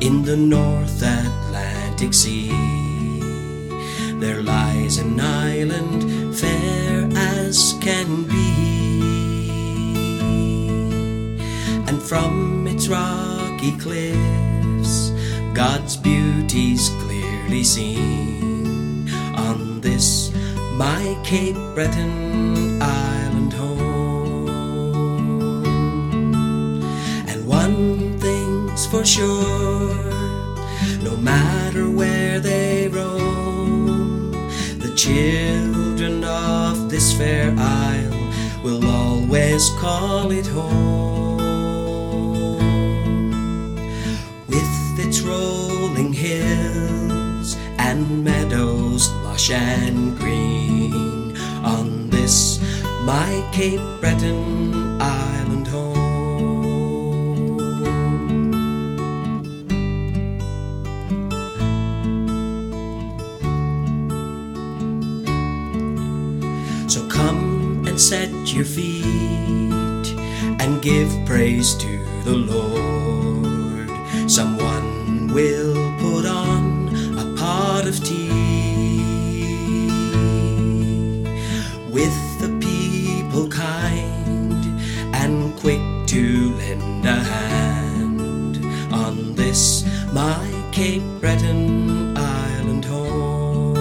In the North Atlantic Sea there lies an island fair as can be, and from its rocky cliffs God's beauty's clearly seen. On this my Cape Breton island home, and one thing's for sure, no matter where they roam, the children of this fair isle will always call it home. With its rolling hills and meadows lush and green, on this my Cape Breton island home. So come and set your feet and give praise to the Lord. Someone will put on a pot of tea, with the people kind and quick to lend a hand, on this my Cape Breton island home.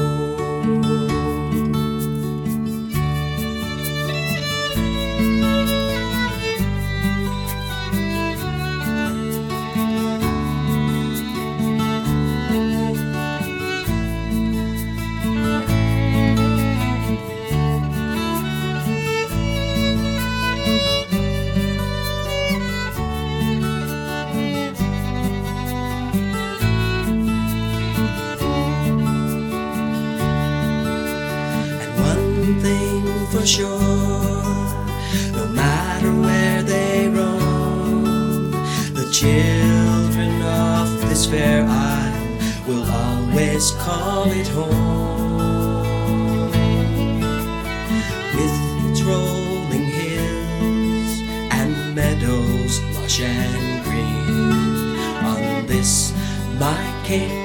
Thing for sure, no matter where they roam, the children of this fair isle will always call it home. With its rolling hills and meadows lush and green, on this my Cape